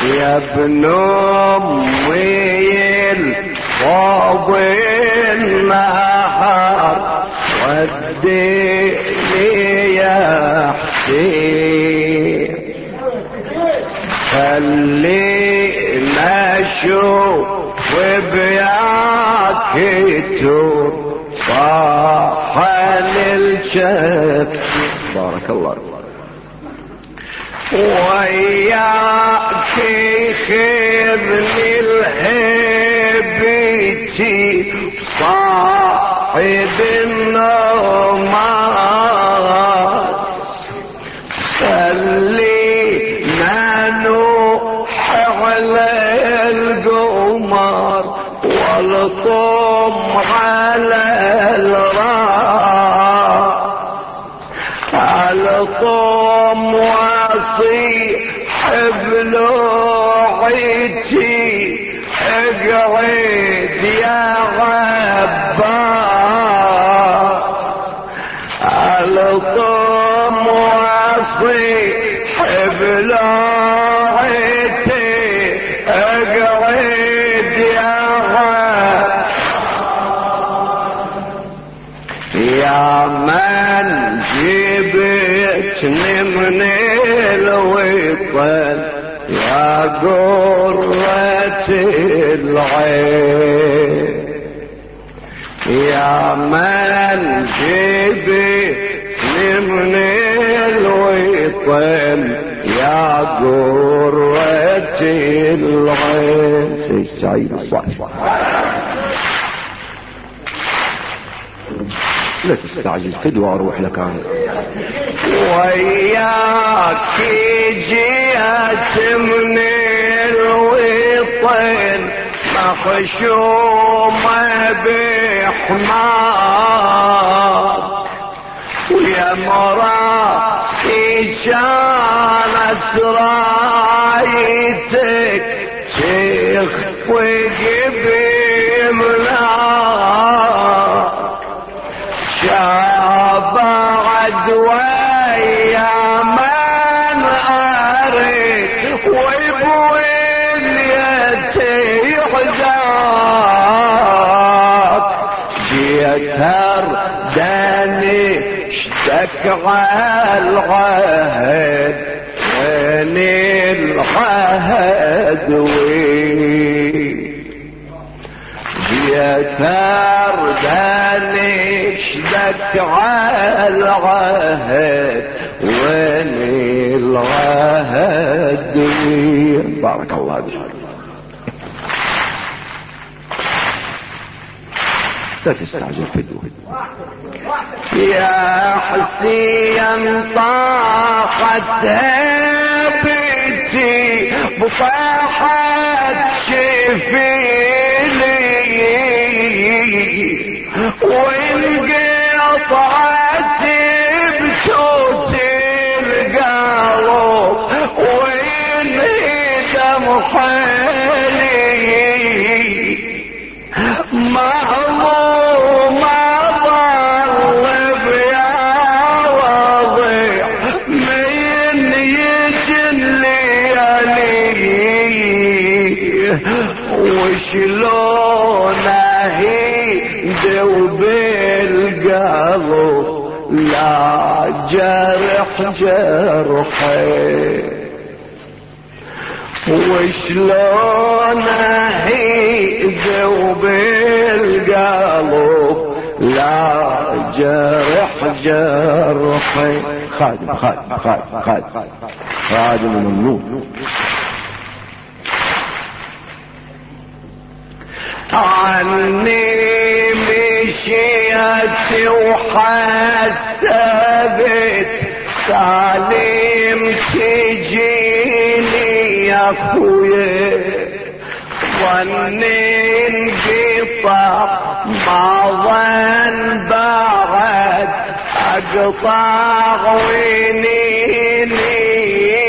يا ابن امي الصوب النهار وديني يا حسين خلينا اشوف بياك تور صاحن الشف. بارك الله وياك خذني الهبتي صاحب النماس خلينا نوح على القمر والطم على الراس الطم واصيح بلوعتي اقعد يا غبار الطم واصيح بلوعتي اقعد يا غبار يا من جبتني من الوطن يا قرة العين يا من جبتني من الوطن يا قرة العين. سيد سعيد الصالح لا تستعجل فدوى اروح لك انا وياك جيت من الوطن مخشومة بحمار ويا مراتي كانت رايتك تخفق بمنار شابعد ويا من أريد وبوليتي حزاك جيتر داني اشتك على العهد وين العهد وين جيتر داني اشتك على العهد وين العهد وين. بارك الله بك. لا تستعجل في الدول يا حسين طاقت هبتي بطاحت شفيلي وانقطعت بتوت القلب وين دم حالي مهموم ضرب يا وضيع من يجن ليالي وشلونه يدوب القلب لا جرح جرحي وشلونه يذوب القلب لا جرح جرحي. خادم خادم خادم خادم خادم ممنوع. عني مشيت وحسبت سالم تجيني يا اخويا ظني انقطع ما ظن بعد اقطع وينيني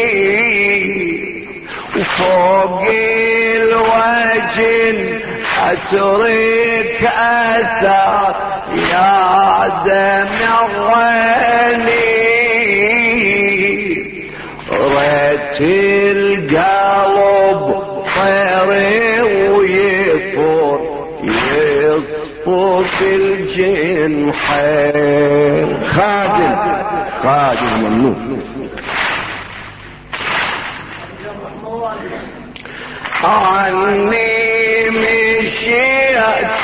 وفوق الوجن اترك اثر يا دمع غني ريت القلب بالجنحين. خادم ممنوع. عني مشيت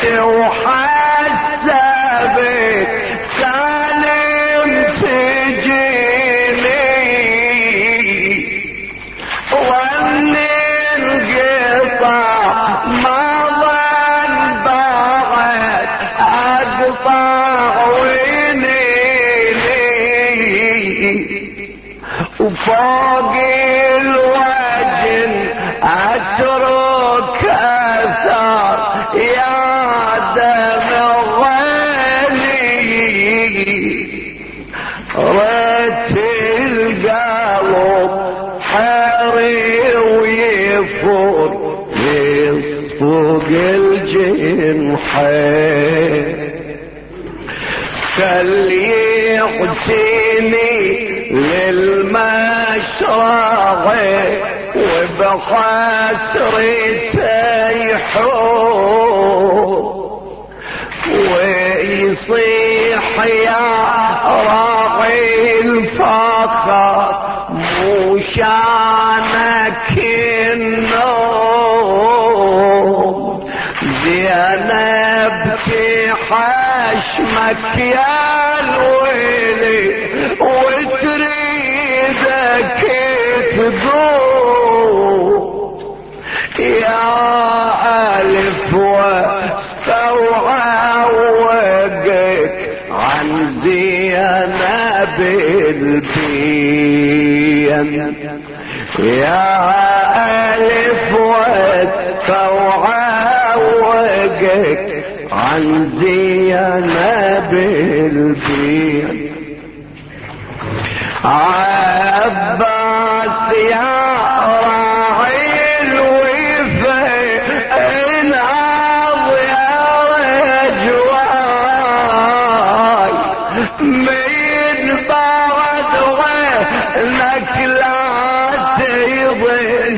وحسبت سالم تجيني، واني انقطع ما ظن بعد اقطع وينيني، وفوق الوجن اترك اثر يا دم الغالي، ريت القلب حري ويفور يصفق الجنحين، خلي يقتني للمشرق وبخسرته يحوم، ويصيح يا راعي الفخر مو شانك النوم، زينب تحشمك يا الويلي وتريدك تقوم، يا ألف واستوعوقك عن زينب البين، يا ألف واستوعوقك عن زينب البين. عباس يا راعي الوفا انهض يا رجواي، من بعد غيرك لا تيضن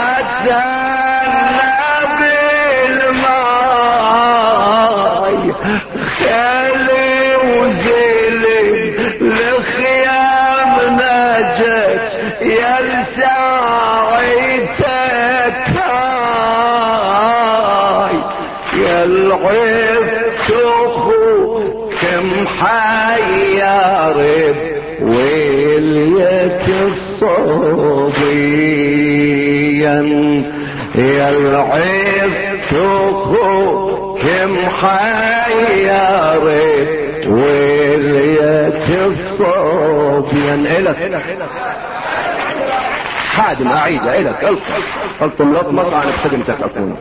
اتسنى بالماي، خلي وزلم لخيام نجت يا لساعتك هاي، يا العفت اخوك محير ويليك الصبيا، يا العفت اخوك محير ويليك الصبيا. إلك خادم أعيدة إلك قلت ملطمط عن خدمتك أكون.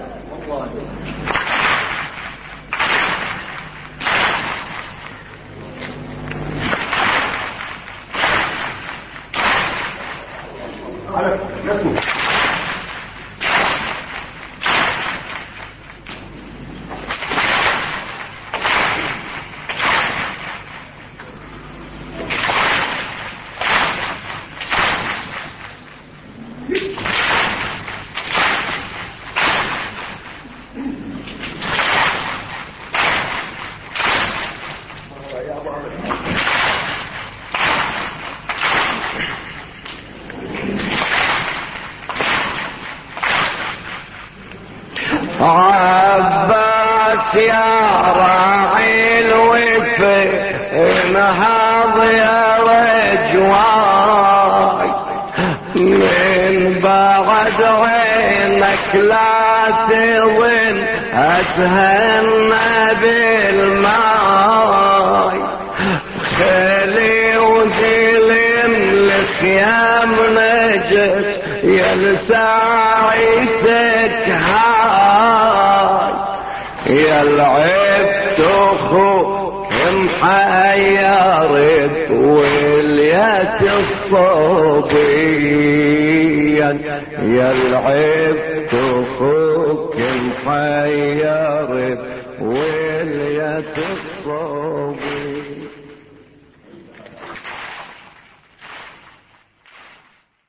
عباس يا راعي الوفا انهض يا رجواي، من بعد عينك لا تظن اتهنى بالماي، خلي وزلم لخيام نجت يا لساعتك هاي، يا العبت اخوك محير وليت الصبيا، يا العبت اخوك محير وليت الصبيا.